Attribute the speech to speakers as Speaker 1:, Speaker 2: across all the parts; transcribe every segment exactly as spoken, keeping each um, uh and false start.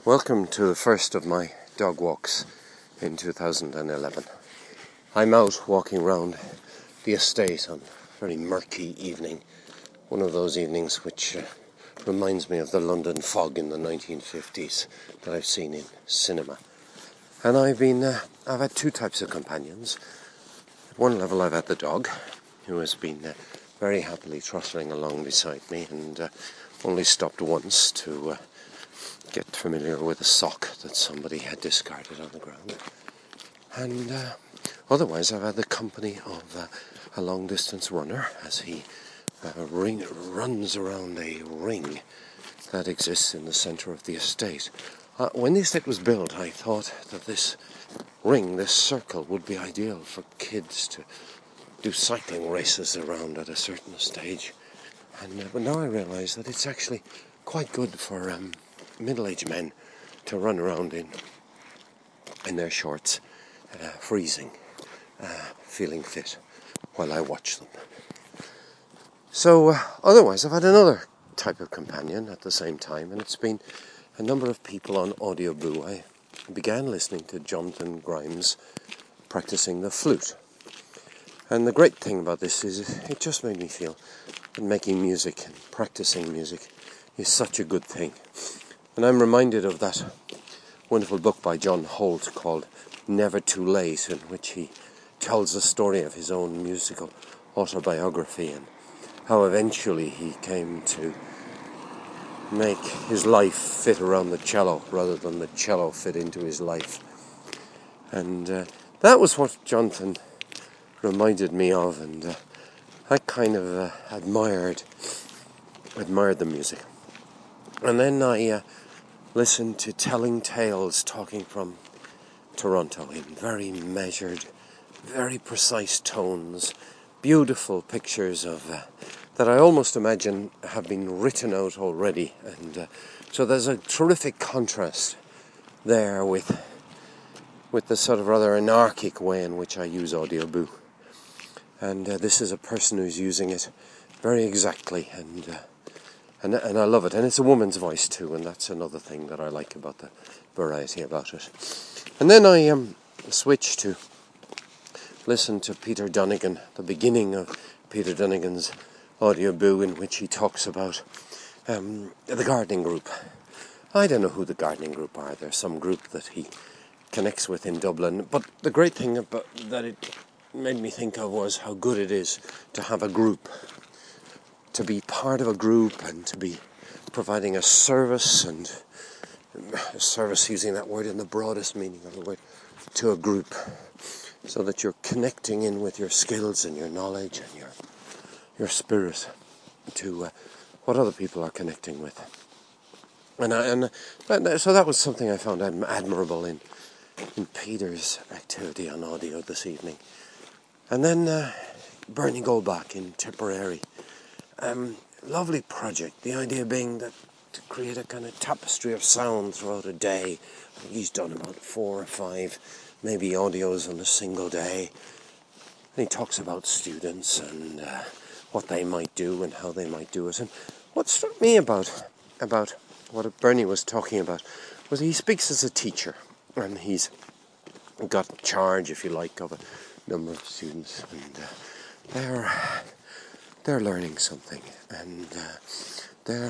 Speaker 1: Welcome to the first of my dog walks in two thousand eleven. I'm out walking around the estate on a very murky evening, one of those evenings which uh, reminds me of the London fog in the nineteen fifties that I've seen in cinema. And I've been, uh, I've had two types of companions. At one level I've had the dog, who has been uh, very happily trotting along beside me and uh, only stopped once to uh, get familiar with a sock that somebody had discarded on the ground. And uh, otherwise I've had the company of uh, a long-distance runner as he uh, ring, runs around a ring that exists in the centre of the estate. Uh, when the estate was built, I thought that this ring, this circle, would be ideal for kids to do cycling races around at a certain stage. And uh, but now I realise that it's actually quite good for um, middle-aged men to run around in in their shorts, uh, freezing, uh, feeling fit, while I watch them. So uh, otherwise I've had another type of companion at the same time, and it's been a number of people on Audioboo. I began listening to Jonathan Grimes practicing the flute. And the great thing about this is it just made me feel that making music and practicing music is such a good thing. And I'm reminded of that wonderful book by John Holt called Never Too Late, in which he tells the story of his own musical autobiography and how eventually he came to make his life fit around the cello rather than the cello fit into his life. And uh, that was what Jonathan reminded me of, and uh, I kind of uh, admired admired the music. And then I uh, listened to Telling Tales talking from Toronto in very measured, very precise tones, beautiful pictures of uh, that I almost imagine have been written out already. And uh, so there's a terrific contrast there with with the sort of rather anarchic way in which I use Audioboo. And uh, this is a person who's using it very exactly, and uh, and and I love it. And it's a woman's voice too, and that's another thing that I like about the variety about it. And then I um, switched to listen to Peter Donegan, the beginning of Peter Donegan's Audioboo, in which he talks about um, the gardening group. I don't know who the gardening group are. There's some group that he connects with in Dublin. But the great thing about that it made me think of was how good it is to have a group, to be part of a group and to be providing a service, and a service using that word in the broadest meaning of the word, to a group, so that you're connecting in with your skills and your knowledge and your your spirit to uh, what other people are connecting with. And, I, and uh, so that was something I found adm- admirable in, in Peter's activity on audio this evening. And then uh, Bernie Goldbach in Tipperary. Um, lovely project. The idea being that to create a kind of tapestry of sound throughout a day. I think he's done about four or five, maybe audios on a single day. And he talks about students and uh, what they might do and how they might do it. And what struck me about about what Bernie was talking about was he speaks as a teacher, and he's got charge, if you like, of a number of students, and uh, they're they're learning something, and uh, they're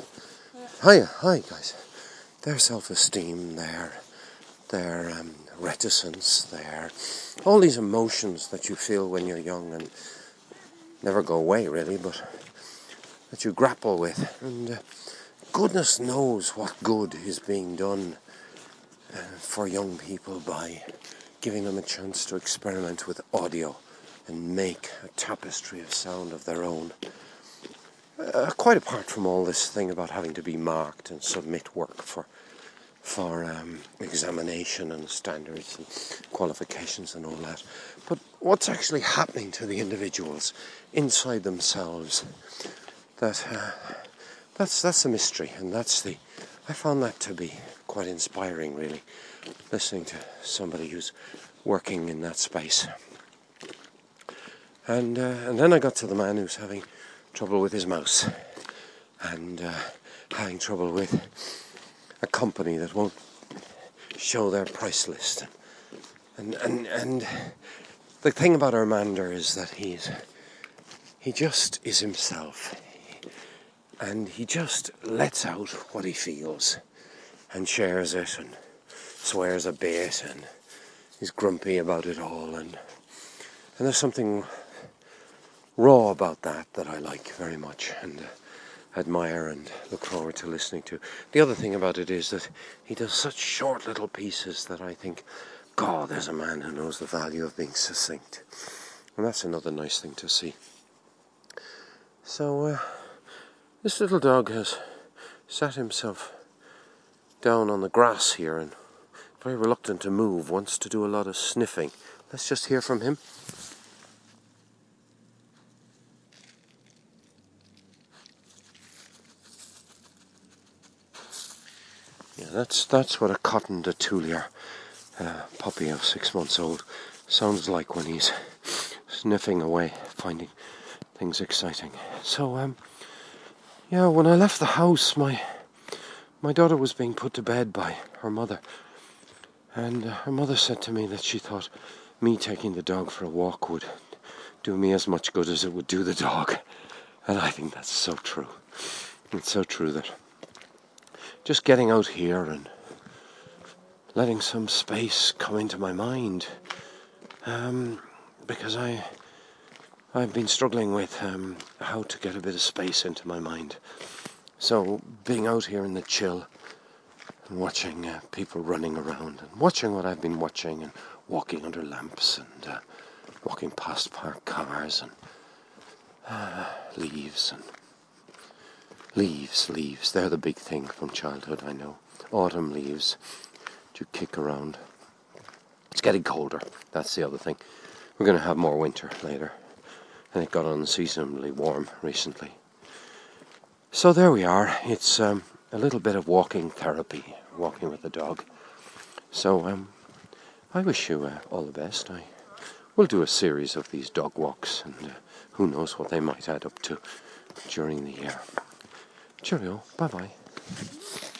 Speaker 1: hiya, hi guys, their self-esteem, their their um, reticence, their all these emotions that you feel when you're young and never go away really, but that you grapple with, and uh, goodness knows what good is being done uh, for young people by giving them a chance to experiment with audio and make a tapestry of sound of their own. Uh, quite apart from all this thing about having to be marked and submit work for for um, examination and standards and qualifications and all that. But what's actually happening to the individuals inside themselves, that uh, that's that's the mystery, and that's the I found that to be quite inspiring, really, listening to somebody who's working in that space. And uh, and then I got to the man who's having trouble with his mouse, and uh, having trouble with a company that won't show their price list. And and and the thing about Armander is that he's he just is himself, and he just lets out what he feels and shares it and swears a bit and is grumpy about it all, and and there's something raw about that that I like very much and uh, admire and look forward to listening to. The other thing about it is that he does such short little pieces that I think, God, there's a man who knows the value of being succinct. And that's another nice thing to see. So uh, this little dog has sat himself down on the grass here and very reluctant to move, wants to do a lot of sniffing. Let's just hear from him. Yeah, that's that's what a Cotton de Tulier uh, puppy of six months old sounds like when he's sniffing away, finding things exciting. So, um, yeah, when I left the house, my my daughter was being put to bed by her mother, and uh, her mother said to me that she thought me taking the dog for a walk would do me as much good as it would do the dog, and I think that's so true. It's so true that just getting out here and letting some space come into my mind, um, because I, I've been struggling with um, how to get a bit of space into my mind. So being out here in the chill and watching uh, people running around and watching what I've been watching and walking under lamps and uh, walking past parked cars and uh, leaves and leaves, leaves. They're the big thing from childhood, I know. Autumn leaves to kick around. It's getting colder. That's the other thing. We're going to have more winter later. And it got unseasonably warm recently. So there we are. It's um, a little bit of walking therapy, walking with the dog. So um, I wish you uh, all the best. I will do a series of these dog walks, and uh, who knows what they might add up to during the year. Cheerio. Bye-bye.